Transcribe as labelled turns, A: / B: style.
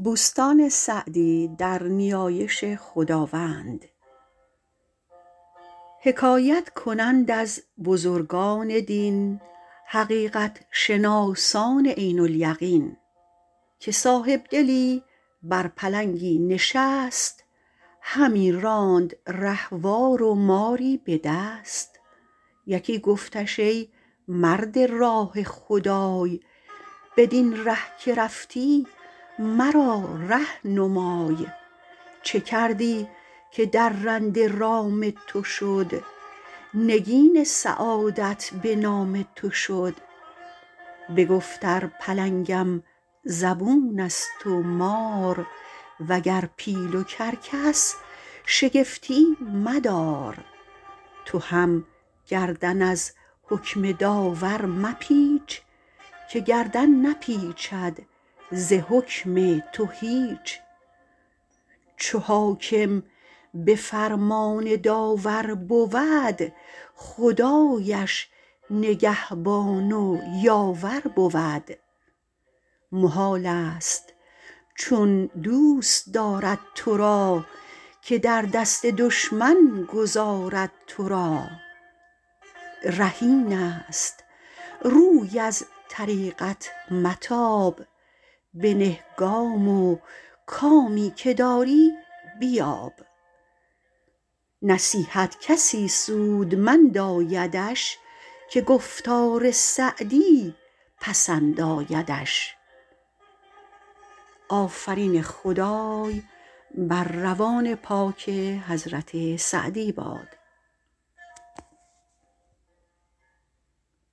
A: حکایت کنند از بزرگان دین حقیقت شناسان عین الیقین که صاحبدلی بر پلنگی نشست همی راند رهوار و ماری به دست. یکی گفتش ای مرد راه خدای، بدین ره که رفتی مرا ره نمای. چه کردی که درنده رام تو شد، نگین سعادت به نام تو شد. بگفت ار پلنگم زبون است و مار، وگر پیل و کرکس شگفتی مدار. تو هم گردن از حکم داور مپیچ، که گردن نپیچد ز حکم تو هیچ. چو حاکم به فرمان داور بود، خدایش نگهبان و یاور بود. محال است چون دوست دارد تو را، که در دست دشمن گذارد تو را. ره این است روی از طریقت متاب، بنه گام و کامی که داری بیاب. نصیحت کسی سودمند آیدش، که گفتار سعدی پسند آیدش.